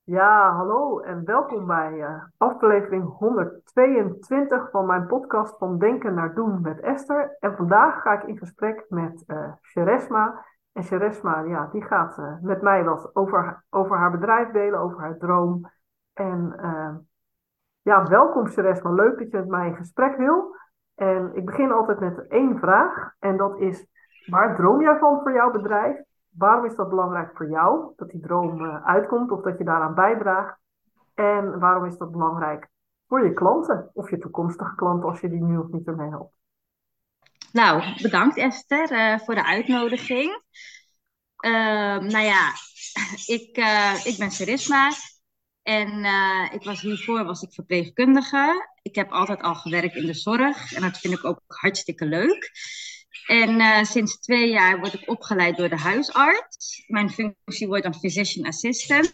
Ja, hallo en welkom bij aflevering 122 van mijn podcast Van Denken naar Doen met Esther. En vandaag ga ik in gesprek met Sheresma. En Sheresma, ja, die gaat met mij wat over haar bedrijf delen, over haar droom. En ja, welkom Sheresma, leuk dat je met mij in gesprek wil. En ik begin altijd met één vraag en dat is, waar droom jij van voor jouw bedrijf? Waarom is dat belangrijk voor jou, dat die droom uitkomt of dat je daaraan bijdraagt? En waarom is dat belangrijk voor je klanten of je toekomstige klanten als je die nu of niet ermee helpt? Nou, bedankt Esther voor de uitnodiging. Nou ja, ik ben Serisma en hiervoor was ik verpleegkundige. Ik heb altijd al gewerkt in de zorg en dat vind ik ook hartstikke leuk. En sinds 2 jaar word ik opgeleid door de huisarts. Mijn functie wordt dan physician assistant.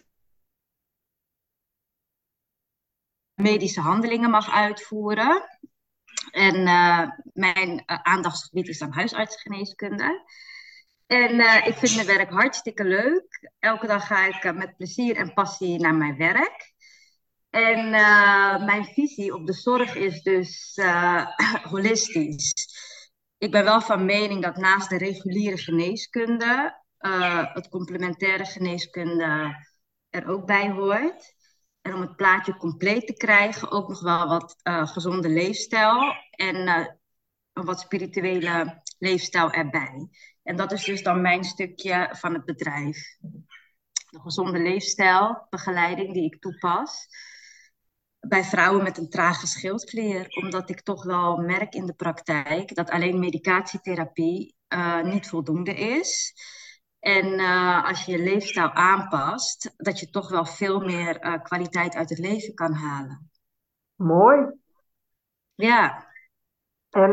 Medische handelingen mag uitvoeren. En mijn aandachtsgebied is dan huisartsgeneeskunde. En ik vind mijn werk hartstikke leuk. Elke dag ga ik met plezier en passie naar mijn werk. En mijn visie op de zorg is dus holistisch. Ik ben wel van mening dat naast de reguliere geneeskunde het complementaire geneeskunde er ook bij hoort. En om het plaatje compleet te krijgen, ook nog wel wat gezonde leefstijl en een wat spirituele leefstijl erbij. En dat is dus dan mijn stukje van het bedrijf. De gezonde leefstijl, begeleiding die ik toepas bij vrouwen met een trage schildklier. Omdat ik toch wel merk in de praktijk dat alleen medicatietherapie niet voldoende is. En als je je leefstijl aanpast, dat je toch wel veel meer kwaliteit uit het leven kan halen. Mooi. Ja. En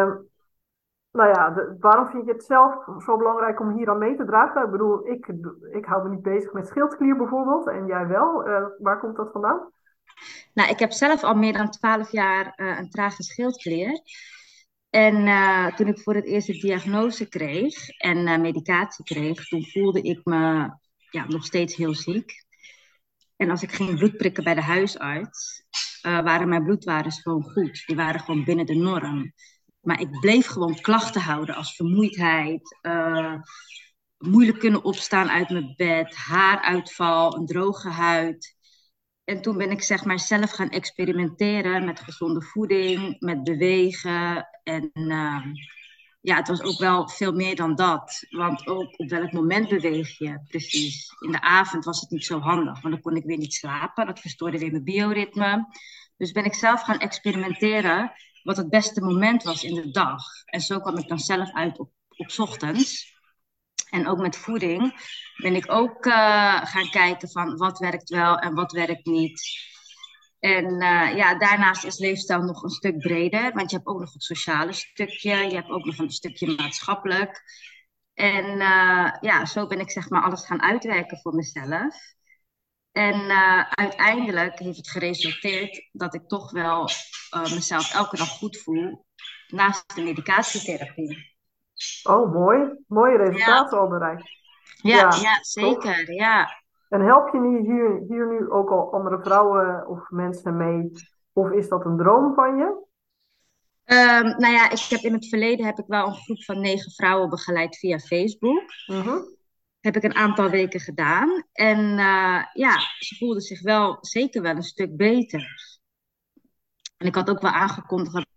nou ja, waarom vind je het zelf zo belangrijk om hier aan mee te dragen? Ik bedoel, ik hou me niet bezig met schildklier bijvoorbeeld en jij wel. Waar komt dat vandaan? Nou, ik heb zelf al meer dan 12 jaar een trage schildklier. En toen ik voor het eerst de diagnose kreeg en medicatie kreeg, toen voelde ik me nog steeds heel ziek. En als ik ging bloedprikken bij de huisarts, waren mijn bloedwaardes gewoon goed. Die waren gewoon binnen de norm. Maar ik bleef gewoon klachten houden als vermoeidheid, moeilijk kunnen opstaan uit mijn bed, haaruitval, een droge huid. En toen ben ik zeg maar zelf gaan experimenteren met gezonde voeding, met bewegen. En het was ook wel veel meer dan dat. Want ook op welk moment beweeg je precies. In de avond was het niet zo handig, want dan kon ik weer niet slapen. Dat verstoorde weer mijn bioritme. Dus ben ik zelf gaan experimenteren wat het beste moment was in de dag. En zo kwam ik dan zelf uit op 's ochtends. En ook met voeding ben ik ook gaan kijken van wat werkt wel en wat werkt niet. En daarnaast is leefstijl nog een stuk breder, want je hebt ook nog het sociale stukje, je hebt ook nog een stukje maatschappelijk. En zo ben ik zeg maar alles gaan uitwerken voor mezelf. En uiteindelijk heeft het geresulteerd dat ik toch wel mezelf elke dag goed voel naast de medicatietherapie. Oh, mooi. Mooie Ja, resultaten al bereikt. ja, Ja, ja, tof. zeker. Ja. En help je hier nu ook al andere vrouwen of mensen mee? Of is dat een droom van je? Nou ja, in het verleden heb ik wel een groep van 9 vrouwen begeleid via Facebook. Mhm. Heb ik een aantal weken gedaan. En ze voelden zich wel zeker wel een stuk beter. En ik had ook wel aangekondigd dat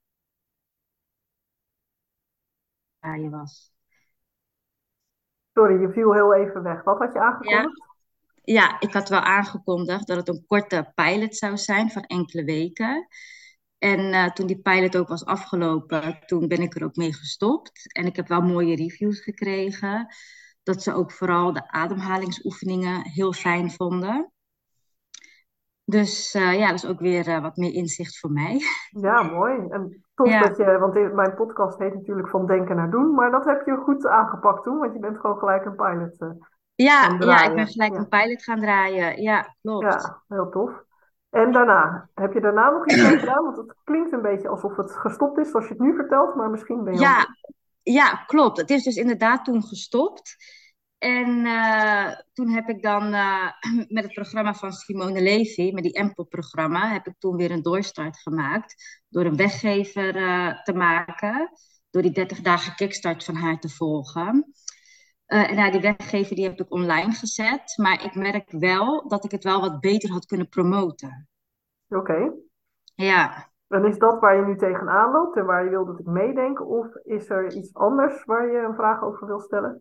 het je was. Sorry, je viel heel even weg. Wat had je Ja, aangekondigd? ja, ik had wel aangekondigd dat het een korte pilot zou zijn van enkele weken. En toen die pilot ook was afgelopen, toen ben ik er ook mee gestopt. En ik heb wel mooie reviews gekregen. Dat ze ook vooral de ademhalingsoefeningen heel fijn vonden. Dus dat is ook weer wat meer inzicht voor mij. Ja, mooi. En tof Ja, dat je, want mijn podcast heet natuurlijk Van Denken naar Doen, maar dat heb je goed aangepakt toen, want je bent gewoon gelijk een pilot gaan ja, ik ben draaien. gelijk een Ja, pilot gaan draaien. Ja, klopt. ja, heel tof. En daarna, heb je daarna nog iets mee gedaan? Want het klinkt een beetje alsof het gestopt is, zoals je het nu vertelt, maar misschien ben je al... Ja, ja, klopt. Het is dus inderdaad toen gestopt. En toen heb ik dan met het programma van Simone Levy, met die Empel-programma, heb ik toen weer een doorstart gemaakt. Door een weggever te maken. Door die 30 dagen kickstart van haar te volgen. En die weggever die heb ik online gezet. Maar ik merk wel dat ik het wel wat beter had kunnen promoten. Oké. Ja. En is dat waar je nu tegenaan loopt en waar je wil dat ik meedenk? Of is er iets anders waar je een vraag over wil stellen?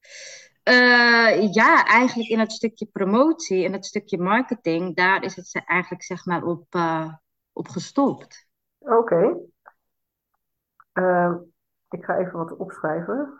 Ja, eigenlijk in het stukje promotie en het stukje marketing, daar is het eigenlijk zeg maar op gestopt. Oké. Ik ga even wat opschrijven.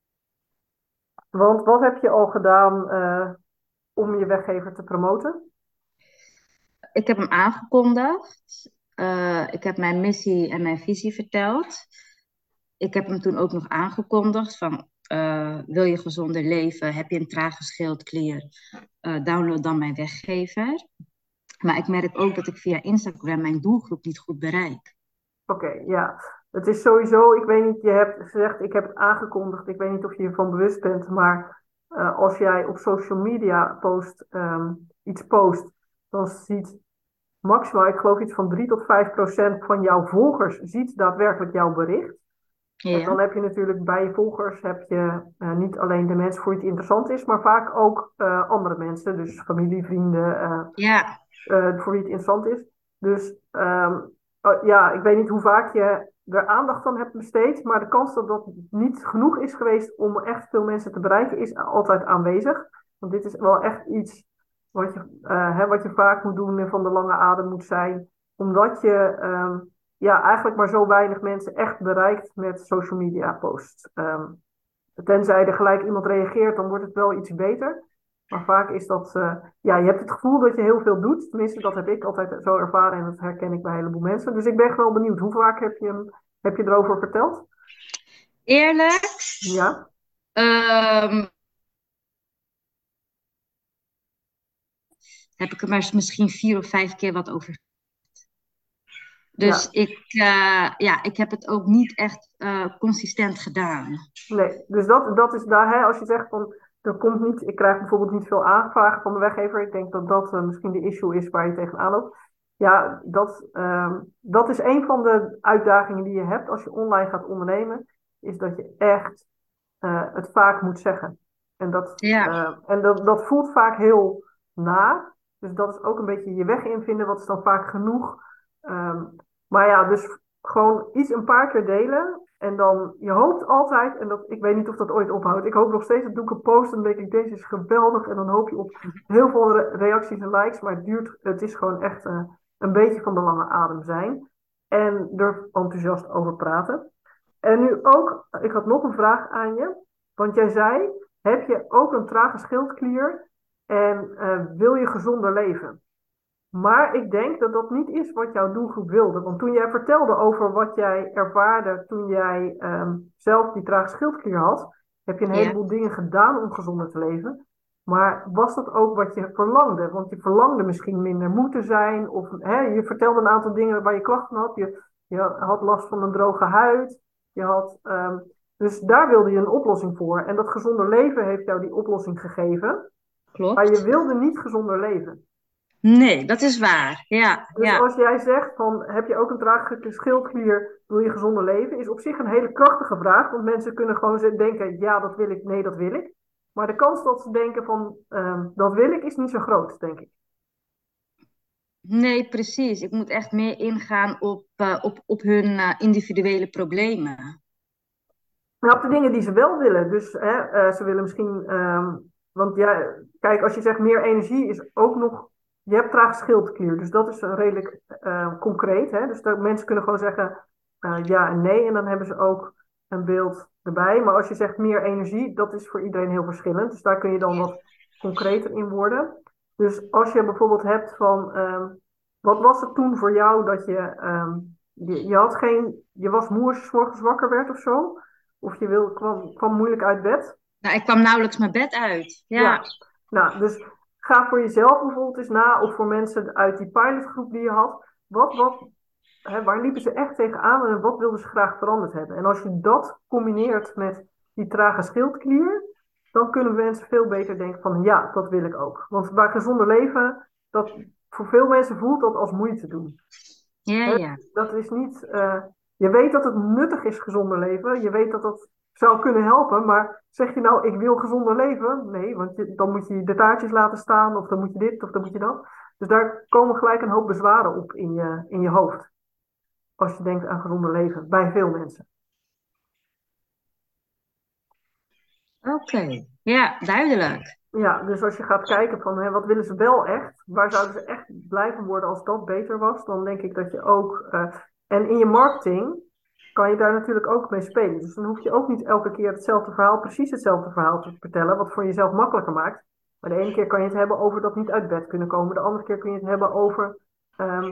Want wat heb je al gedaan om je weggever te promoten? Ik heb hem aangekondigd. Ik heb mijn missie en mijn visie verteld. Ik heb hem toen ook nog aangekondigd van, wil je gezonder leven? Heb je een trage schildklier? Download dan mijn weggever. Maar ik merk ook dat ik via Instagram mijn doelgroep niet goed bereik. Oké, ja. Het is sowieso, ik weet niet, je hebt gezegd, ik heb het aangekondigd. Ik weet niet of je ervan bewust bent, maar als jij op social media iets post, dan ziet maximaal, ik geloof iets van 3 tot 5% van jouw volgers ziet daadwerkelijk jouw bericht. En dan Ja. heb je natuurlijk bij je volgers heb je niet alleen de mensen voor wie het interessant is, maar vaak ook andere mensen, dus familie, vrienden, Ja. voor wie het interessant is. Dus ja, ik weet niet hoe vaak je er aandacht aan hebt besteed, maar de kans dat dat niet genoeg is geweest om echt veel mensen te bereiken, is altijd aanwezig. Want dit is wel echt iets wat je vaak moet doen en van de lange adem moet zijn, omdat je ja, eigenlijk maar zo weinig mensen echt bereikt met social media posts. Tenzij er gelijk iemand reageert, dan wordt het wel iets beter. Maar vaak is dat, ja, je hebt het gevoel dat je heel veel doet. Tenminste, dat heb ik altijd zo ervaren en dat herken ik bij een heleboel mensen. Dus ik ben wel benieuwd, hoe vaak heb je erover verteld? Eerlijk, Ja, ehm, heb ik er maar misschien 4 of 5 keer wat over. Dus ja, ja, ik heb het ook niet echt consistent gedaan. nee. Dus dat is daar, hè, als je zegt van, er komt niet, ik krijg bijvoorbeeld niet veel aanvragen van de weggever. Ik denk dat dat misschien de issue is waar je tegenaan loopt. Ja, dat is een van de uitdagingen die je hebt als je online gaat ondernemen. Is dat je echt het vaak moet zeggen. Ja, Dat voelt vaak heel na. Dus dat is ook een beetje je weg invinden. Wat is dan vaak genoeg? Ehm, maar ja, dus gewoon iets een paar keer delen. En dan, je hoopt altijd, en dat, ik weet niet of dat ooit ophoudt. Ik hoop nog steeds dat doe ik een post en dan denk ik, deze is geweldig. En dan hoop je op heel veel reacties en likes. Maar het is gewoon echt een beetje van de lange adem zijn. En er enthousiast over praten. En nu ook, ik had nog een vraag aan je. Want jij zei, heb je ook een trage schildklier en wil je gezonder leven? Maar ik denk dat dat niet is wat jouw doelgroep wilde. Want toen jij vertelde over wat jij ervaarde toen jij zelf die trage schildklier had, heb je een ja. heleboel dingen gedaan om gezonder te leven. Maar was dat ook wat je verlangde? Want je verlangde misschien minder moe te zijn. Of je vertelde een aantal dingen waar je klachten had. Je had last van een droge huid. Je had, dus daar wilde je een oplossing voor. En dat gezonder leven heeft jou die oplossing gegeven. Maar je Klopt. wilde niet gezonder leven. Nee, dat is waar. Ja, Dus ja. als jij zegt van heb je ook een trage schildklier, wil je gezonder leven, is op zich een hele krachtige vraag. Want mensen kunnen gewoon denken, ja dat wil ik, nee dat wil ik. Maar de kans dat ze denken van dat wil ik, is niet zo groot, denk ik. Nee, precies. Ik moet echt meer ingaan op hun individuele problemen. Maar op de dingen die ze wel willen. Dus ze willen misschien, want ja, kijk, als je zegt meer energie is ook nog, je hebt traag schildklier. Dus dat is redelijk concreet. Hè? Dus mensen kunnen gewoon zeggen ja en nee. En dan hebben ze ook een beeld erbij. Maar als je zegt meer energie, dat is voor iedereen heel verschillend. Dus daar kun je dan wat concreter in worden. Dus als je bijvoorbeeld hebt van, wat was het toen voor jou dat je had je was moe als je 's morgens wakker werd of zo? Of kwam moeilijk uit bed. Nou, ik kwam nauwelijks mijn bed uit. Ja, Ja, nou, dus ga voor jezelf bijvoorbeeld eens na, of voor mensen uit die pilotgroep die je had. Waar liepen ze echt tegenaan en wat wilden ze graag veranderd hebben? En als je dat combineert met die trage schildklier, dan kunnen mensen veel beter denken van ja, dat wil ik ook. Want bij gezonder leven, voor veel mensen voelt dat als moeite doen. Ja, ja. Dat is niet. Je weet dat het nuttig is, gezonder leven. Je weet dat dat zou kunnen helpen. Maar zeg je nou, ik wil gezonder leven? Nee, want dan moet je de taartjes laten staan. Of dan moet je dit, of dan moet je dat. Dus daar komen gelijk een hoop bezwaren op in je hoofd. Als je denkt aan gezonder leven. Bij veel mensen. Oké. Ja, duidelijk. Ja, dus als je gaat kijken van wat willen ze wel echt, waar zouden ze echt blij van worden als dat beter was, dan denk ik dat je ook, en in je marketing kan je daar natuurlijk ook mee spelen. Dus dan hoef je ook niet elke keer hetzelfde verhaal, precies hetzelfde verhaal te vertellen, wat voor jezelf makkelijker maakt. Maar de ene keer kan je het hebben over dat niet uit bed kunnen komen, de andere keer kun je het hebben over ehm,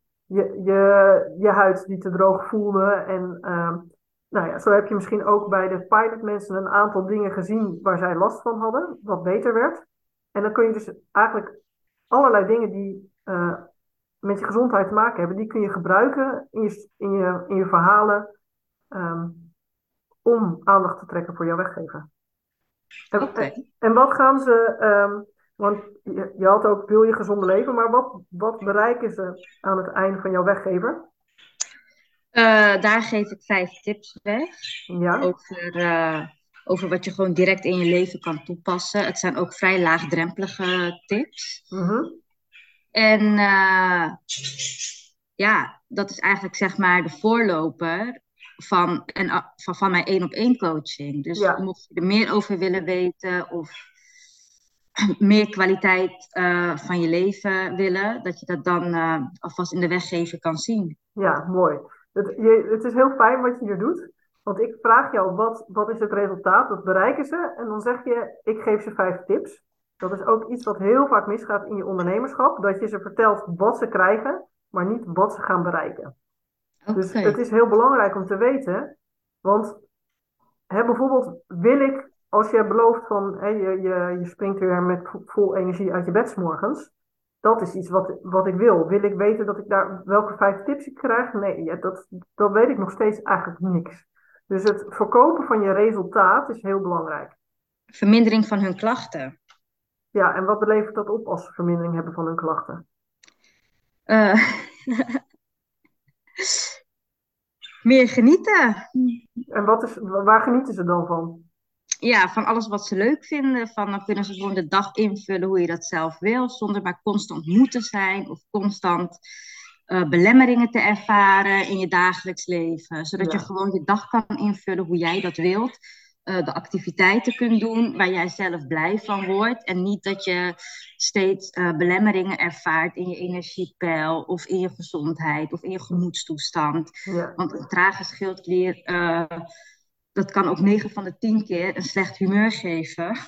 je huid die te droog voelde. En nou ja, zo heb je misschien ook bij de pilotmensen een aantal dingen gezien waar zij last van hadden, wat beter werd. En dan kun je dus eigenlijk allerlei dingen die met je gezondheid te maken hebben, die kun je gebruiken in je verhalen ehm, om aandacht te trekken voor jouw weggever. En, Oké. en wat gaan ze, want je had ook, wil je gezonde leven, maar wat bereiken ze aan het einde van jouw weggever? Daar geef ik 5 tips weg Ja. over wat je gewoon direct in je leven kan toepassen. Het zijn ook vrij laagdrempelige tips. Mhm. En ja, dat is eigenlijk zeg maar de voorloper van mijn 1-op-1 coaching. Dus Ja, mocht je er meer over willen weten of meer kwaliteit van je leven willen, dat je dat dan alvast in de weggever kan zien. ja, mooi. Het is heel fijn wat je hier doet. Want ik vraag jou, wat is het resultaat? Wat bereiken ze? En dan zeg je, ik geef ze 5 tips. Dat is ook iets wat heel vaak misgaat in je ondernemerschap. Dat je ze vertelt wat ze krijgen, maar niet wat ze gaan bereiken. Dus Oké. het is heel belangrijk om te weten. Want bijvoorbeeld wil ik, als je belooft van je springt weer met vol energie uit je bed 's morgens. Dat is iets wat ik wil. Wil ik weten dat ik daar welke 5 tips ik krijg? Nee, ja, dat weet ik nog steeds eigenlijk niks. Dus het verkopen van je resultaat is heel belangrijk. Vermindering van hun klachten. Ja, en wat levert dat op als ze vermindering hebben van hun klachten? Eh, meer genieten. En waar genieten ze dan van? Ja, van alles wat ze leuk vinden. Dan kunnen ze gewoon de dag invullen hoe je dat zelf wil, zonder maar constant moe te zijn of constant belemmeringen te ervaren in je dagelijks leven. Zodat je Ja, gewoon je dag kan invullen hoe jij dat wilt. De activiteiten kunt doen waar jij zelf blij van wordt. En niet dat je steeds belemmeringen ervaart in je energiepeil of in je gezondheid of in je gemoedstoestand. ja. Want een trage schildklier, dat kan ook 9 van de 10 keer een slecht humeur geven.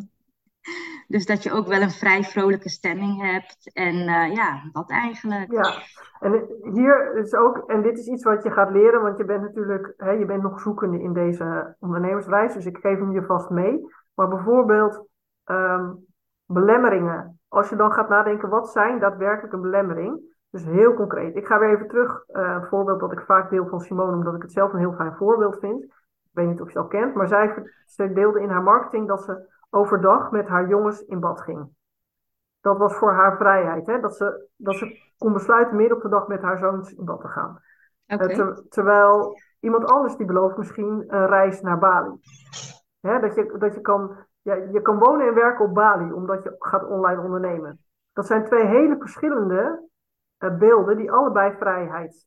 Dus dat je ook wel een vrij vrolijke stemming hebt. En ja, dat eigenlijk. Ja, en hier is ook, en dit is iets wat je gaat leren, want je bent natuurlijk, je bent nog zoekende in deze ondernemersreis, dus ik geef hem je vast mee. Maar bijvoorbeeld ehm, belemmeringen. Als je dan gaat nadenken, wat zijn daadwerkelijk een belemmering? Dus heel concreet. Ik ga weer even terug, een voorbeeld dat ik vaak deel van Simone, omdat ik het zelf een heel fijn voorbeeld vind. Ik weet niet of je het al kent, maar ze deelde in haar marketing dat ze overdag met haar jongens in bad ging. Dat was voor haar vrijheid, hè? Dat ze kon besluiten midden op de dag met haar zoons in bad te gaan. Oké. Terwijl iemand anders die belooft misschien een reis naar Bali. Hè? Dat je kan, ja, je kan wonen en werken op Bali, omdat je gaat online ondernemen. Dat zijn 2 hele verschillende beelden die allebei vrijheid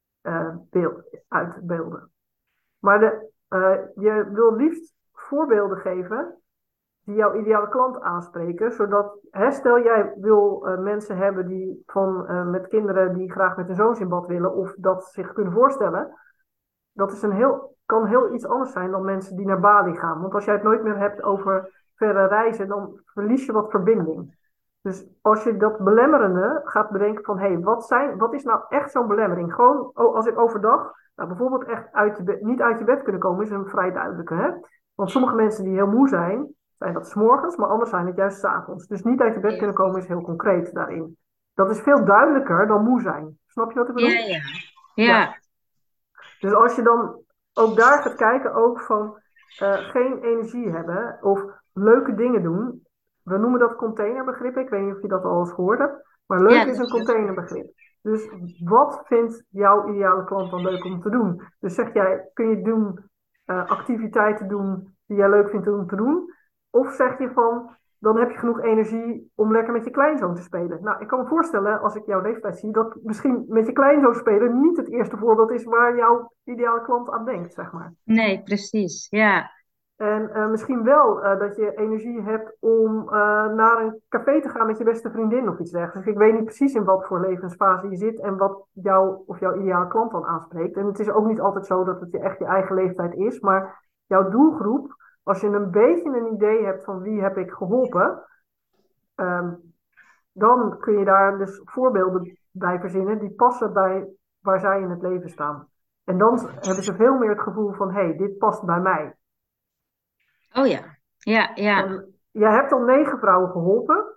uitbeelden. Maar je wil liefst voorbeelden geven die jouw ideale klant aanspreken. Zodat, stel jij wil mensen hebben met kinderen die graag met hun zoons in bad willen of dat zich kunnen voorstellen. Dat is kan heel iets anders zijn dan mensen die naar Bali gaan. Want als jij het nooit meer hebt over verre reizen, dan verlies je wat verbinding. Dus als je dat belemmerende gaat bedenken van, wat is nou echt zo'n belemmering? Gewoon, als ik overdag, nou, bijvoorbeeld echt niet uit je bed kunnen komen, is een vrij duidelijke. Hè? Want sommige mensen die heel moe zijn dat 's morgens, maar anders zijn het juist 's avonds. Dus niet uit je bed Ja, kunnen komen is heel concreet daarin. Dat is veel duidelijker dan moe zijn. Snap je wat ik ja, bedoel? ja. Ja. Ja, Dus als je dan ook daar gaat kijken, ook van geen energie hebben, of leuke dingen doen. We noemen dat containerbegrip. Ik weet niet of je dat al eens gehoord hebt. Maar leuk Ja, is dat een is heel goed. containerbegrip. Dus wat vindt jouw ideale klant dan leuk om te doen? Dus zeg jij, kun je doen, activiteiten doen die jij leuk vindt om te doen? Of zeg je van, dan heb je genoeg energie om lekker met je kleinzoon te spelen. Nou, ik kan me voorstellen, als ik jouw leeftijd zie, dat misschien met je kleinzoon spelen niet het eerste voorbeeld is waar jouw ideale klant aan denkt, zeg maar. Nee, precies. Ja. En misschien wel dat je energie hebt om naar een café te gaan met je beste vriendin of iets dergelijks. Dus ik weet niet precies in wat voor levensfase je zit en wat jou of jouw ideale klant dan aanspreekt. En het is ook niet altijd zo dat het je echt je eigen leeftijd is, maar jouw doelgroep, als je een beetje een idee hebt van wie heb ik geholpen, ehm, dan kun je daar dus voorbeelden bij verzinnen die passen bij waar zij in het leven staan. En dan hebben ze veel meer het gevoel van, hé, hey, dit past bij mij. Oh ja. Ja, ja. En jij hebt al 9 vrouwen geholpen.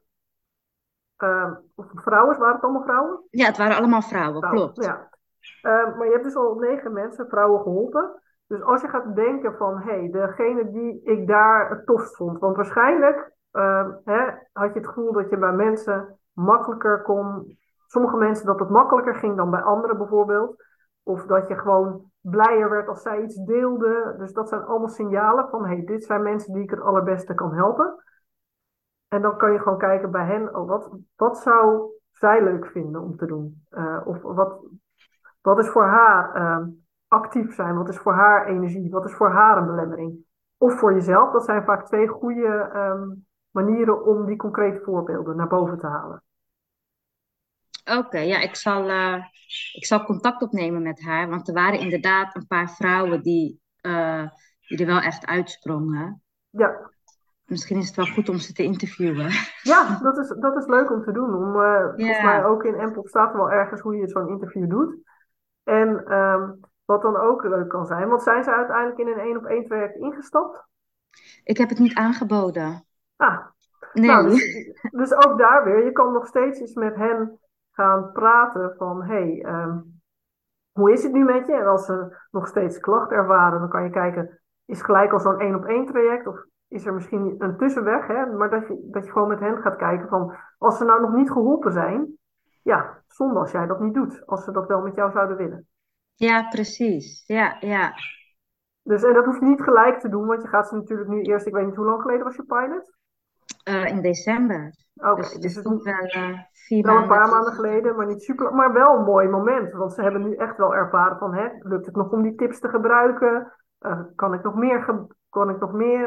Of vrouwen, waren het allemaal vrouwen? Ja, het waren allemaal vrouwen, Vrouwen, klopt. ja. Maar je hebt dus al 9 mensen, vrouwen, geholpen. Dus als je gaat denken van, hé, hey, degene die ik daar het tofst vond. Want waarschijnlijk had je het gevoel dat je bij mensen makkelijker kon. Sommige mensen dat het makkelijker ging dan bij anderen bijvoorbeeld. Of dat je gewoon blijer werd als zij iets deelden. Dus dat zijn allemaal signalen van, hé, hey, dit zijn mensen die ik het allerbeste kan helpen. En dan kan je gewoon kijken bij hen, oh, wat zou zij leuk vinden om te doen? Of wat is voor haar actief zijn? Wat is voor haar energie? Wat is voor haar een belemmering? Of voor jezelf. Dat zijn vaak twee goede manieren om die concrete voorbeelden naar boven te halen. Oké, ja, ik zal contact opnemen met haar, want er waren inderdaad een paar vrouwen die er wel echt uitsprongen. Ja, Misschien is het wel goed om ze te interviewen. ja, dat is leuk om te doen. Volgens mij Ja, ook in Empel staat er wel ergens hoe je zo'n interview doet. En wat dan ook leuk kan zijn. Want zijn ze uiteindelijk in een 1-op-1 traject ingestapt? ik heb het niet aangeboden. Ah, nou, Nee. dus ook daar weer, je kan nog steeds eens met hen gaan praten van, hey, hoe is het nu met je? En als ze nog steeds klachten ervaren, dan kan je kijken, is gelijk al zo'n 1-op-1 traject of is er misschien een tussenweg, hè? Maar dat je gewoon met hen gaat kijken van, als ze nou nog niet geholpen zijn, ja, zonde als jij dat niet doet, als ze dat wel met jou zouden willen. Ja, precies. Ja, ja. Dus, en dat hoef je niet gelijk te doen, want je gaat ze natuurlijk nu eerst, ik weet niet hoe lang geleden was je pilot? In december. Oké, Dus het dus is het toch wel 4 maanden wel een paar maanden terug. geleden, maar niet super, maar wel een mooi moment. Want ze hebben nu echt wel ervaren van, hè, lukt het nog om die tips te gebruiken? Kan ik nog meer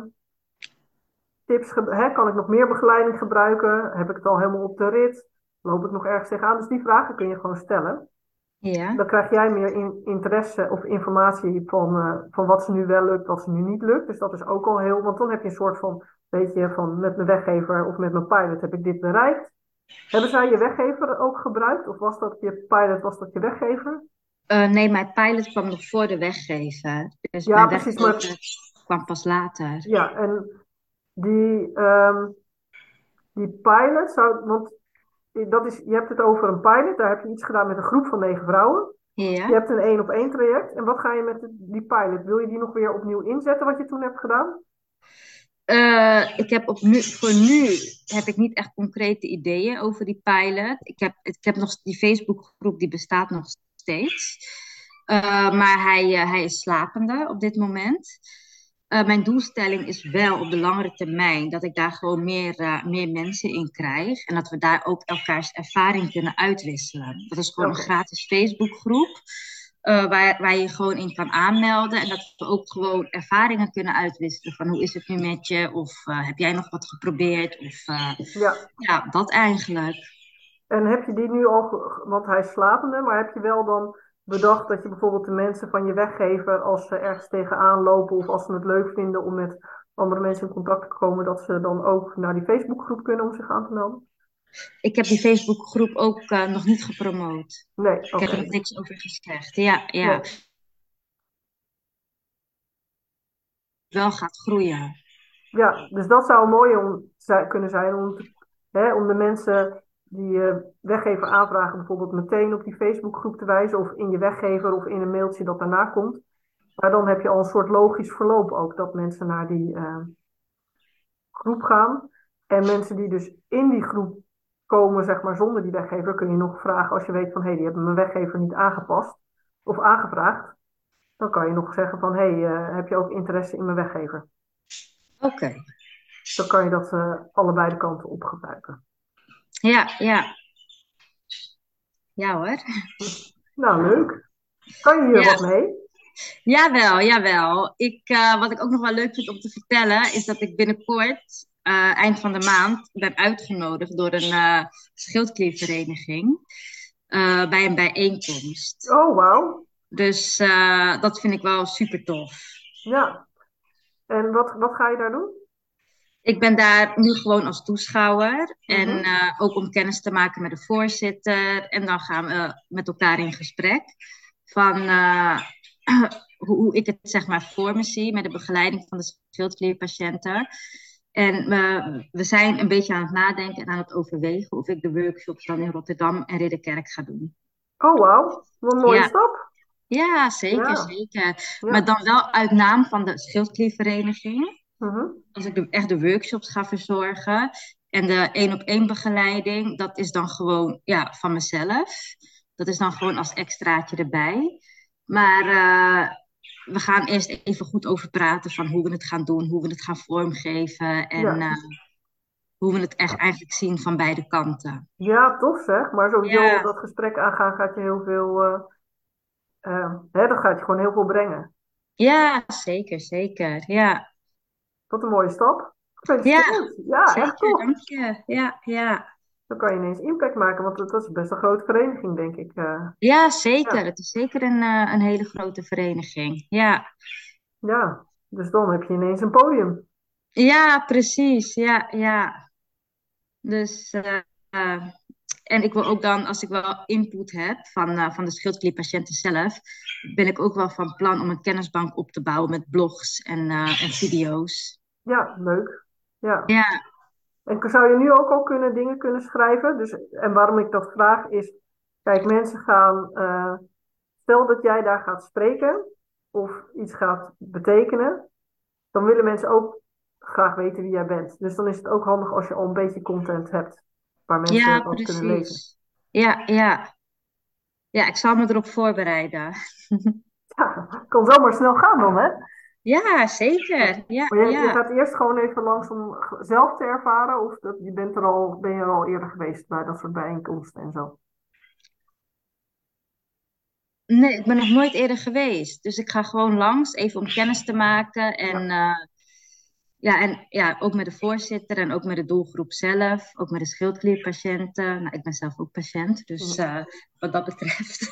tips, kan ik nog meer begeleiding gebruiken? Heb ik het al helemaal op de rit? Loop ik nog ergens tegenaan? Dus die vragen kun je gewoon stellen. Ja. Dan krijg jij meer interesse of informatie van wat ze nu wel lukt, wat ze nu niet lukt. Dus dat is ook al heel, want dan heb je een soort van, weet je, van met mijn weggever of met mijn pilot heb ik dit bereikt. Hebben zij je weggever ook gebruikt? Of was dat je pilot, was dat je weggever? Nee, mijn pilot kwam nog voor de weggever. Dus Ja, mijn precies. Maar weggever kwam pas later. ja, en die, die pilot zou, want je hebt het over een pilot, daar heb je iets gedaan met een groep van 9 vrouwen. Je Ja. hebt een 1-op-1 traject. En wat ga je met die pilot? Wil je die nog weer opnieuw inzetten wat je toen hebt gedaan? Ik heb voor nu heb ik niet echt concrete ideeën over die pilot. Ik heb nog die Facebookgroep, die bestaat nog steeds. Maar hij is slapende op dit moment. Mijn doelstelling is wel op de langere termijn dat ik daar gewoon meer mensen in krijg. En dat we daar ook elkaars ervaring kunnen uitwisselen. Dat is gewoon een Oké. gratis Facebookgroep. Waar je je gewoon in kan aanmelden. En dat we ook gewoon ervaringen kunnen uitwisselen. Van hoe is het nu met je? Of heb jij nog wat geprobeerd? Of Ja. ja, dat eigenlijk. En heb je die nu al, want hij is slapende, maar heb je wel dan bedacht dat je bijvoorbeeld de mensen van je weggever, als ze ergens tegenaan lopen of als ze het leuk vinden om met andere mensen in contact te komen, dat ze dan ook naar die Facebookgroep kunnen om zich aan te melden? Ik heb die Facebookgroep ook nog niet gepromoot. Nee, Ik heb er oké. nog niks over gezegd. Ja, ja. Nee. Wel gaat groeien. Ja, dus dat zou mooi kunnen zijn om de mensen die je weggever aanvragen, bijvoorbeeld meteen op die Facebookgroep te wijzen, of in je weggever of in een mailtje dat daarna komt. Maar dan heb je al een soort logisch verloop ook, dat mensen naar groep gaan. En mensen die dus in die groep komen, zeg maar, zonder die weggever, kun je nog vragen als je weet van, hé, die hebben mijn weggever niet aangepast of aangevraagd. Dan kan je nog zeggen van, hé, heb je ook interesse in mijn weggever? Oké. Dan kan je dat allebei de kanten op gebruiken. Ja, ja. Ja hoor. Nou, leuk. Kan je hier Ja, wat mee? jawel, jawel. Wat ik ook nog wel leuk vind om te vertellen, is dat ik binnenkort, eind van de maand, ben uitgenodigd door een schildkliervereniging bij een bijeenkomst. Oh, wauw. Dus dat vind ik wel super tof. Ja. En wat ga je daar doen? Ik ben daar nu gewoon als toeschouwer en Mhm. ook om kennis te maken met de voorzitter. En dan gaan we met elkaar in gesprek van hoe ik het zeg maar voor me zie met de begeleiding van de schildklierpatiënten. En we zijn een beetje aan het nadenken en aan het overwegen of ik de workshops dan in Rotterdam en Ridderkerk ga doen. Oh, wauw. Wat een mooie Ja, stap. ja, zeker, Ja. zeker. Maar Ja. dan wel uit naam van de schildkliervereniging. Mhm. Als ik echt de workshops ga verzorgen en de één op één begeleiding, dat is dan gewoon ja, van mezelf. Dat is dan gewoon als extraatje erbij. Maar we gaan eerst even goed over praten van hoe we het gaan doen, hoe we het gaan vormgeven en Ja. hoe we het echt eigenlijk zien van beide kanten. Ja, tof zeg. Maar sowieso Ja, dat gesprek aangaan gaat je heel veel, dat gaat je gewoon heel veel brengen. ja, zeker, zeker. Ja, Wat een mooie stap. ja, Gefeliciteerd. Ja, echt zeker, tof. dank je. Ja, ja. Dan kan je ineens impact maken, want dat is best een grote vereniging, denk ik. Ja, zeker. Ja. Het is zeker een hele grote vereniging. Ja. Ja, dus dan heb je ineens een podium. Ja, precies. Ja, ja. Dus, en ik wil ook dan, als ik wel input heb van de schildklierpatiënten zelf, ben ik ook wel van plan om een kennisbank op te bouwen met blogs en video's. Ja, leuk. Ja. Ja, En zou je nu ook al dingen kunnen schrijven? Dus, en waarom ik dat vraag is, kijk, mensen gaan, stel dat jij daar gaat spreken of iets gaat betekenen, dan willen mensen ook graag weten wie jij bent. Dus dan is het ook handig als je al een beetje content hebt waar ja, mensen wat kunnen lezen. precies. Ja, ja. Ja, ik zal me erop voorbereiden. Ja, kan zomaar snel gaan dan, hè? Ja, zeker. Ja, Maar je ja. gaat eerst gewoon even langs om zelf te ervaren, of ben je er al eerder geweest bij dat soort bijeenkomsten en zo? Nee, ik ben nog nooit eerder geweest. Dus ik ga gewoon langs, even om kennis te maken. Ja. En ja, ook met de voorzitter en ook met de doelgroep zelf. Ook met de schildklierpatiënten. Nou, ik ben zelf ook patiënt. Dus wat dat betreft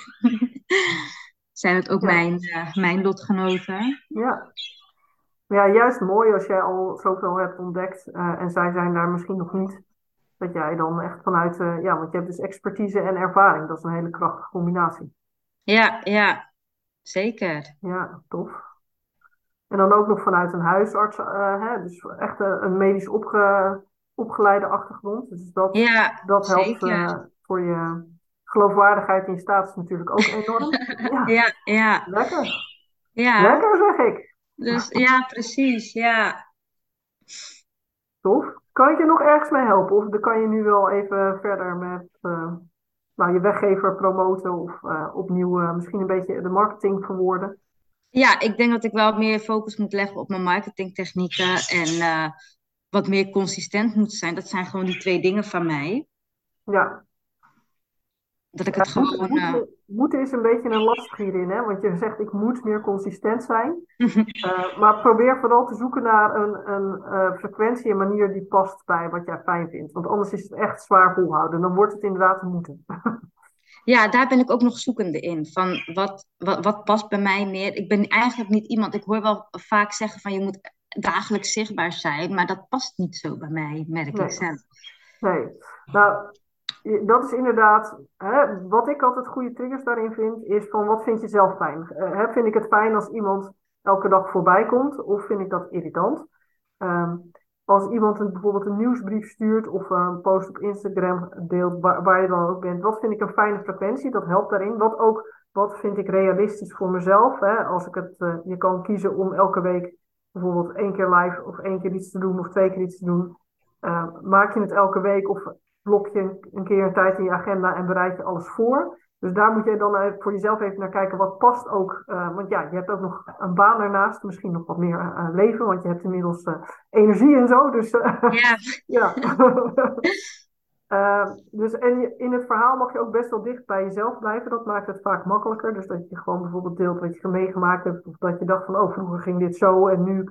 zijn het ook Ja. mijn lotgenoten. Ja. Ja, juist mooi als jij al zoveel hebt ontdekt en zij zijn daar misschien nog niet. Dat jij dan echt vanuit, ja, want je hebt dus expertise en ervaring. Dat is een hele krachtige combinatie. Ja, ja, zeker. Ja, tof. En dan ook nog vanuit een huisarts, dus echt een medisch opgeleide achtergrond. Dus Ja, dat helpt zeker. voor je geloofwaardigheid in je status natuurlijk ook enorm. Ja, Ja, ja, lekker. ja. Lekker zeg ik. Dus ja, precies. Ja. Tof. Kan ik je nog ergens mee helpen? Of dan kan je nu wel even verder met nou, je weggever promoten of opnieuw misschien een beetje de marketing verwoorden? Ja, ik denk dat ik wel meer focus moet leggen op mijn marketingtechnieken en wat meer consistent moet zijn. Dat zijn gewoon die twee dingen van mij. Ja, Dat ik ja het gewoon. moeten is een beetje een lastig hierin, hè? Want je zegt ik moet meer consistent zijn. Maar probeer vooral te zoeken naar een frequentie en manier die past bij wat jij fijn vindt. Want anders is het echt zwaar volhouden. Dan wordt het inderdaad een moeten. Ja, daar ben ik ook nog zoekende in. Van wat past bij mij meer? Ik ben eigenlijk niet iemand. Ik hoor wel vaak zeggen van je moet dagelijks zichtbaar zijn, maar dat past niet zo bij mij, merk ik Nee, zelf. nee. Nou, dat is inderdaad, hè, wat ik altijd goede triggers daarin vind, is van wat vind je zelf fijn? Vind ik het fijn als iemand elke dag voorbij komt, of vind ik dat irritant? Ehm, als iemand bijvoorbeeld een nieuwsbrief stuurt of een post op Instagram deelt, waar je dan ook bent, wat vind ik een fijne frequentie? Dat helpt daarin. Wat vind ik realistisch voor mezelf? Hè? Als ik je kan kiezen om elke week bijvoorbeeld 1 keer live of 1 keer iets te doen of 2 keer iets te doen. Maak je het elke week of blok je een keer een tijd in je agenda en bereid je alles voor. Dus daar moet je dan voor jezelf even naar kijken wat past ook. Want ja, je hebt ook nog een baan ernaast, misschien nog wat meer leven, want je hebt inmiddels energie en zo. Dus Ja, ja. Dus in het verhaal mag je ook best wel dicht bij jezelf blijven. Dat maakt het vaak makkelijker. Dus dat je gewoon bijvoorbeeld deelt wat je meegemaakt hebt. Of dat je dacht van, oh, vroeger ging dit zo. En nu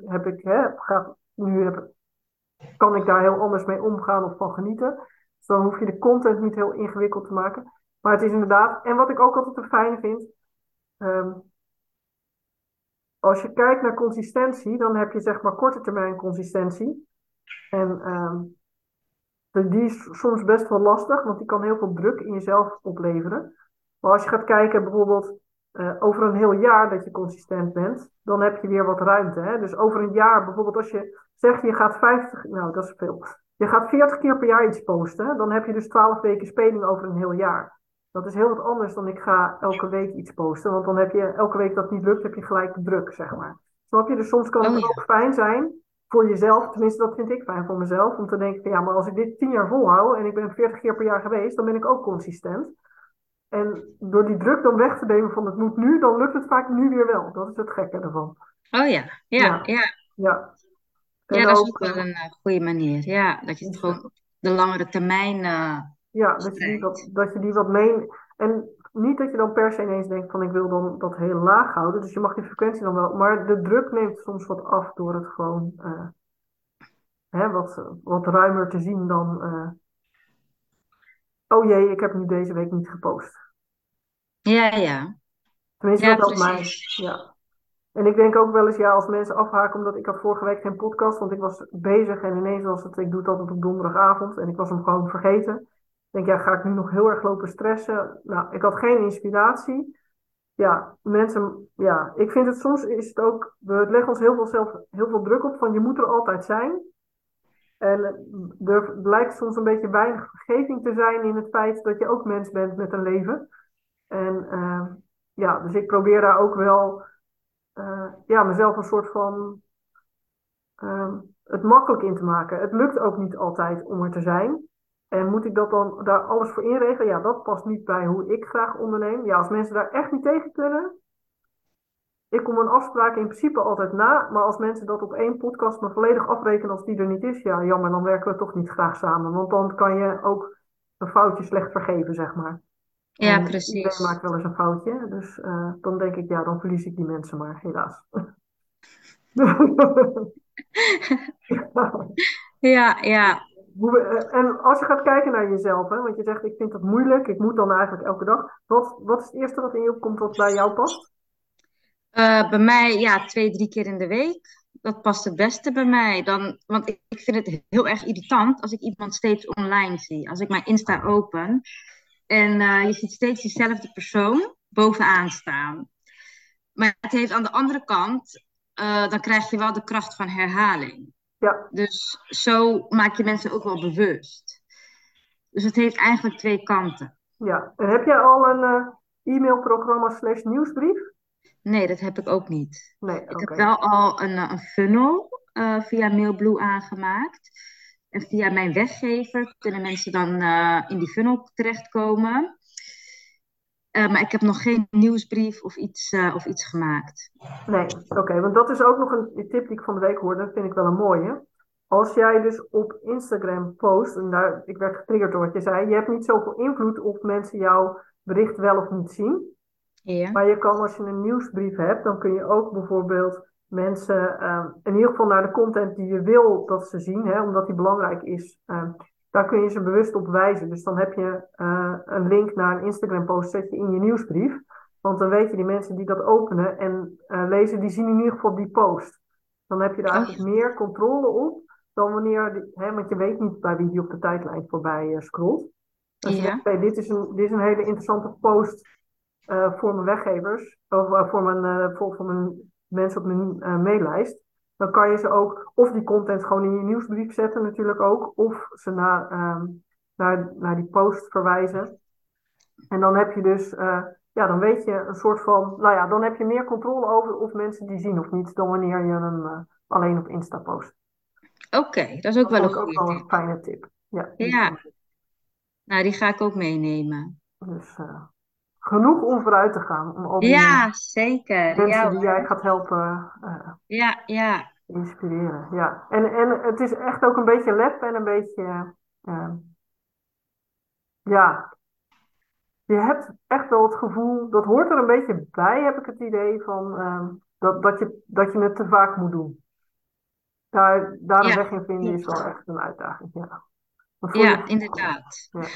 kan ik daar heel anders mee omgaan of van genieten. Dus dan hoef je de content niet heel ingewikkeld te maken. Maar het is inderdaad, en wat ik ook altijd een fijne vind. ehm, Als je kijkt naar consistentie, dan heb je zeg maar korte termijn consistentie. En die is soms best wel lastig, want die kan heel veel druk in jezelf opleveren. Maar als je gaat kijken bijvoorbeeld over een heel jaar dat je consistent bent, dan heb je weer wat ruimte. Hè? Dus over een jaar, bijvoorbeeld als je zegt je gaat 50, nou dat is veel. Je gaat 40 keer per jaar iets posten, dan heb je dus 12 weken speling over een heel jaar. Dat is heel wat anders dan ik ga elke week iets posten, want dan heb je elke week dat niet lukt, heb je gelijk de druk, zeg maar. Snap je? Dus soms kan oh het ja. ook fijn zijn voor jezelf, tenminste dat vind ik fijn voor mezelf, om te denken van ja, maar als ik dit 10 jaar volhoud en ik ben 40 keer per jaar geweest, dan ben ik ook consistent. En door die druk dan weg te nemen van het moet nu, dan lukt het vaak nu weer wel. Dat is het gekke ervan. Oh ja, ja, Ja, ja. ja. Ja, En dat is ook, ook wel een goede manier. Ja, dat je het dus, gewoon op de langere termijn ja, spreidt. dat je die wat meen. En niet dat je dan per se ineens denkt van ik wil dan dat heel laag houden. Dus je mag die frequentie dan wel. Maar de druk neemt soms wat af door het gewoon wat ruimer te zien dan oh jee, ik heb nu deze week niet gepost. Ja, ja. Tenminste, Ja, dat helpt mij. precies. Ja. En ik denk ook wel eens, ja, als mensen afhaken, omdat ik had vorige week geen podcast, want ik was bezig en ineens was het, ik doe het altijd op donderdagavond en ik was hem gewoon vergeten. Ik denk, ja, ga ik nu nog heel erg lopen stressen? Nou, ik had geen inspiratie. Ja, mensen, ja, ik vind het soms is het ook, we leggen ons heel veel druk op van je moet er altijd zijn. En er blijkt soms een beetje weinig vergeving te zijn in het feit dat je ook mens bent met een leven. En ja, dus ik probeer daar ook wel ja, mezelf een soort van het makkelijk in te maken. Het lukt ook niet altijd om er te zijn. En moet ik dat dan daar alles voor inregelen? Ja, dat past niet bij hoe ik graag onderneem. Ja, als mensen daar echt niet tegen kunnen. Ik kom een afspraak in principe altijd na. Maar als mensen dat op 1 podcast me volledig afrekenen als die er niet is. Ja, jammer, dan werken we toch niet graag samen. Want dan kan je ook een foutje slecht vergeven, zeg maar. Ja, En iedereen precies. maakt wel eens een foutje. Dus dan denk ik, ja, dan verlies ik die mensen maar, helaas. Ja, ja. En als je gaat kijken naar jezelf, hè, want je zegt, ik vind het moeilijk, ik moet dan eigenlijk elke dag. Wat is het eerste wat in je opkomt wat bij jou past? Bij mij, ja, 2, 3 keer in de week. Dat past het beste bij mij. Want ik vind het heel erg irritant als ik iemand steeds online zie. Als ik mijn Insta open en je ziet steeds diezelfde persoon bovenaan staan. Maar het heeft aan de andere kant, dan krijg je wel de kracht van herhaling. Ja, Dus zo maak je mensen ook wel bewust. Dus het heeft eigenlijk 2 kanten. ja. En heb jij al een e-mailprogramma slash nieuwsbrief? Nee, dat heb ik ook niet. Nee, Ik heb oké. wel al een funnel via Mailblue aangemaakt. En via mijn weggever kunnen mensen dan in die funnel terechtkomen. Maar ik heb nog geen nieuwsbrief of iets gemaakt. Nee, oké. Want dat is ook nog een tip die ik van de week hoorde. Dat vind ik wel een mooie. Als jij dus op Instagram post, en daar, ik werd getriggerd door wat je zei, je hebt niet zoveel invloed of mensen jouw bericht wel of niet zien. Ja. Maar je kan, als je een nieuwsbrief hebt, dan kun je ook bijvoorbeeld mensen, in ieder geval naar de content die je wil dat ze zien, hè, omdat die belangrijk is, daar kun je ze bewust op wijzen. Dus dan heb je een link naar een Instagram-post, zet je in je nieuwsbrief. Want dan weet je, die mensen die dat openen en lezen, die zien in ieder geval die post. Dan heb je daar Oh eigenlijk meer controle op dan wanneer, hè, want je weet niet bij wie die op de tijdlijn voorbij scrolt. ja. Als je denkt, Ja. hey, dit is een hele interessante post voor mijn weggevers, of voor mijn mensen op mijn maillijst, dan kan je ze ook, of die content gewoon in je nieuwsbrief zetten natuurlijk ook, of ze naar die post verwijzen. En dan heb je dus, ja, dan weet je een soort van, nou ja, dan heb je meer controle over of mensen die zien of niet, dan wanneer je hem alleen op Insta posten. Oké, dat is ook Dat wel een vond ik ook goede wel een tip. fijne tip. Ja, Ja, nou die ga ik ook meenemen. dus genoeg om vooruit te gaan. Om al die Ja, zeker. mensen Ja, die jij gaat helpen ja, ja. inspireren. Ja. En het is echt ook een beetje lef en een beetje... eh, ja, je hebt echt wel het gevoel... Dat hoort er een beetje bij, heb ik het idee van... dat je het te vaak moet doen. Daar een Ja, weg in vinden is wel klopt. echt een uitdaging. Ja. Maar voor je Ja, gevoel, inderdaad. ja.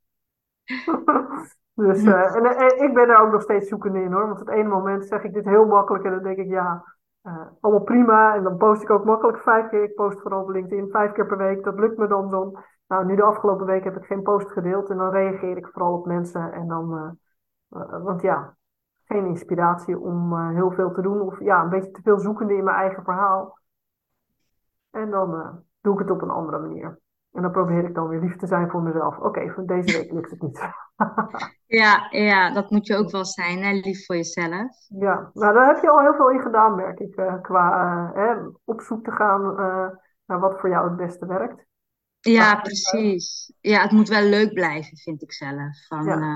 Dus, Hm. ik ben er ook nog steeds zoekende in hoor. Want op het ene moment zeg ik dit heel makkelijk en dan denk ik ja, allemaal prima. En dan post ik ook makkelijk 5 keer. Ik post vooral op LinkedIn 5 keer per week. Dat lukt me dan zo. Nou, nu de afgelopen week heb ik geen post gedeeld en dan reageer ik vooral op mensen. En dan, want ja, geen inspiratie om heel veel te doen. Of ja, een beetje te veel zoekende in mijn eigen verhaal. En dan doe ik het op een andere manier. En dan probeer ik dan weer lief te zijn voor mezelf. Oké, voor deze week lukt het niet. Ja, ja, dat moet je ook wel zijn, hè? Lief voor jezelf. Ja, nou daar heb je al heel veel in gedaan, merk ik. Qua op zoek te gaan naar wat voor jou het beste werkt. Qua Ja, gezondheid. precies. Ja, het moet wel leuk blijven, vind ik zelf. Ja,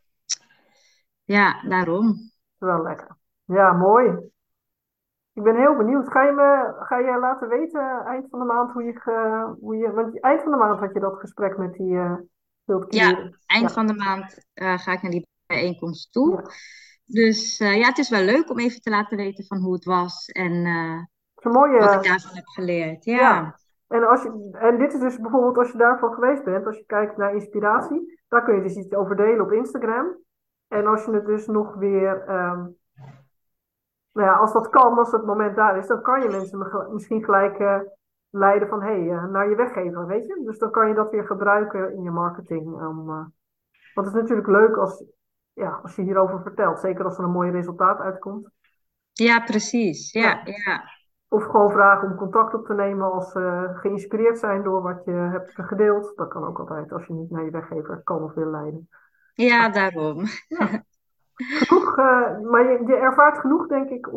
Ja, daarom. wel lekker. Ja, mooi. Ik ben heel benieuwd. Ga je laten weten eind van de maand want eind van de maand had je dat gesprek met die Ja, schildklieren. eind Ja, van de maand ga ik naar die bijeenkomst toe. ja. Dus ja, het is wel leuk om even te laten weten van hoe het was en Het is een wat ik mooie, daarvan heb geleerd. ja. Ja, En dit is dus bijvoorbeeld als je daarvan geweest bent, als je kijkt naar inspiratie, daar kun je dus iets over delen op Instagram. En als je het dus nog weer nou ja, als dat kan, als het moment daar is, dan kan je mensen misschien gelijk leiden van hé, naar je weggever, weet je? Dus dan kan je dat weer gebruiken in je marketing. Want het is natuurlijk leuk als je hierover vertelt, zeker als er een mooi resultaat uitkomt. ja, precies. Ja, Ja. ja. Of gewoon vragen om contact op te nemen als ze geïnspireerd zijn door wat je hebt gedeeld. Dat kan ook altijd als je niet naar je weggever kan of wil leiden. Ja, daarom. Ja, genoeg, maar je ervaart genoeg, denk ik,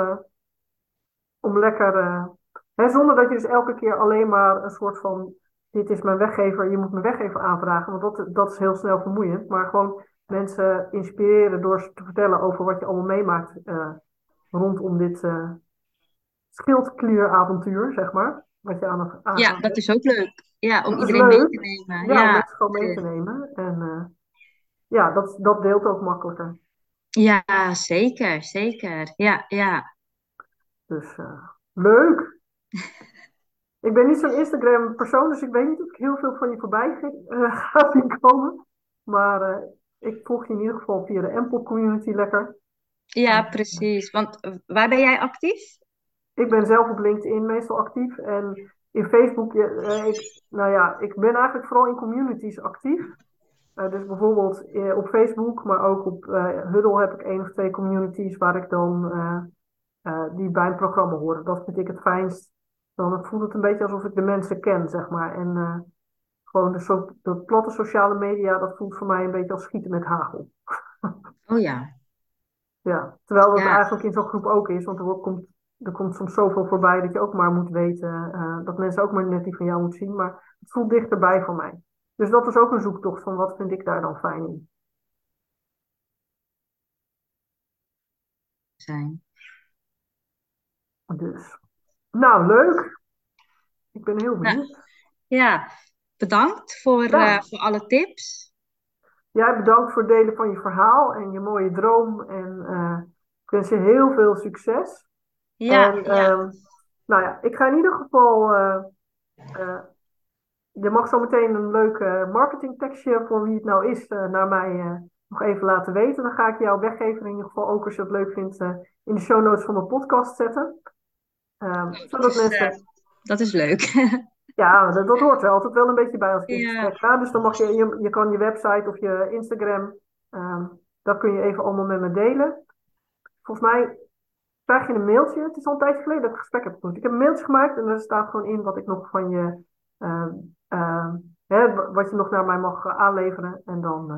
om lekker, hè, zonder dat je dus elke keer alleen maar een soort van, dit is mijn weggever, je moet mijn weggever aanvragen, want dat is heel snel vermoeiend. Maar gewoon mensen inspireren door ze te vertellen over wat je allemaal meemaakt rondom dit schildklieravontuur, zeg maar. Wat je Ja, aangaat dat bent. is ook leuk. Ja, om Dat is iedereen mee te leuk, nemen. ja, om Ja, mensen gewoon mee te nemen. En ja, dat deelt ook makkelijker. ja, zeker, zeker. Ja, ja. Dus leuk. Ik ben niet zo'n Instagram-persoon, dus ik weet niet of ik heel veel van je voorbij ga zien komen. Maar ik volg je in ieder geval via de Empel community lekker. Ja, En, precies. Want waar ben jij actief? ik ben zelf op LinkedIn meestal actief. En in Facebook, nou ja, ik ben eigenlijk vooral in communities actief. Dus bijvoorbeeld op Facebook, maar ook op Huddle heb ik 1 of 2 communities waar ik dan die bij een programma horen. Dat vind ik het fijnst. Dan voelt het een beetje alsof ik de mensen ken, zeg maar. En gewoon de platte sociale media, dat voelt voor mij een beetje als schieten met hagel. Oh ja, Ja, terwijl dat ja. eigenlijk in zo'n groep ook is, want er komt soms zoveel voorbij dat je ook maar moet weten, dat mensen ook maar net die van jou moeten zien. Maar het voelt dichterbij voor mij. Dus dat is ook een zoektocht van wat vind ik daar dan fijn in. Zijn. Dus, nou leuk. Ik ben heel Nou, benieuwd. ja, bedankt Ja, voor alle tips. jij bedankt voor het delen van je verhaal en je mooie droom. En ik wens je heel veel succes. Ja, En ja, nou ja, ik ga in ieder geval. Eh, je mag zo meteen een leuk marketingtekstje voor wie het nou is naar mij nog even laten weten. Dan ga ik jouw weggever in ieder geval ook als je het leuk vindt in de show notes van mijn podcast zetten. Zodat mensen. dat is leuk. Ja, dat hoort er altijd wel een beetje bij als ik in Ja, gesprek ga. Dus dan mag je kan je website of je Instagram, dat kun je even allemaal met me delen. Volgens mij krijg je een mailtje. Het is al een tijdje geleden dat ik een gesprek heb gevoerd. Ik heb een mailtje gemaakt en daar staat gewoon in wat ik nog van je, ehm, ehm, wat je nog naar mij mag aanleveren. En dan,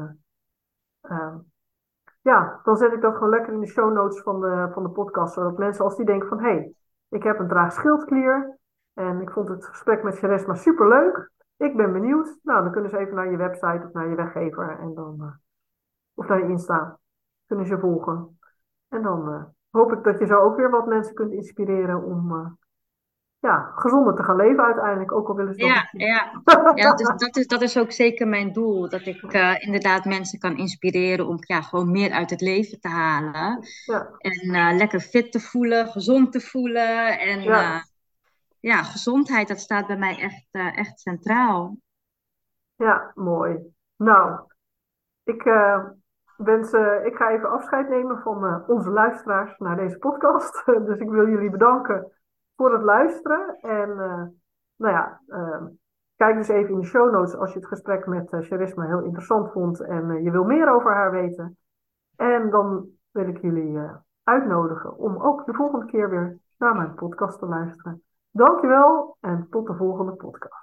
ja, dan zet ik dat gewoon lekker in de show notes van de podcast. Zodat mensen als die denken van, hé, Ik heb een draagschildklier en ik vond het gesprek met Charisma superleuk. Ik ben benieuwd. Nou, dan kunnen ze even naar je website of naar je weggever en dan, of naar je Insta. Kunnen ze je volgen. En dan hoop ik dat je zo ook weer wat mensen kunt inspireren om ja, gezonder te gaan leven uiteindelijk. Ook al willen ze dat Ja, misschien. ja. Ja, dat is ook zeker mijn doel. Dat ik inderdaad mensen kan inspireren om ja, gewoon meer uit het leven te halen. Ja, En lekker fit te voelen, gezond te voelen. En ja, ja, gezondheid, dat staat bij mij echt centraal. ja, mooi. Nou, ik ik ga even afscheid nemen van onze luisteraars naar deze podcast. Dus ik wil jullie bedanken voor het luisteren. En nou ja, kijk dus even in de show notes als je het gesprek met Charisma heel interessant vond en je wil meer over haar weten. En dan wil ik jullie uitnodigen om ook de volgende keer weer naar mijn podcast te luisteren. Dankjewel en tot de volgende podcast.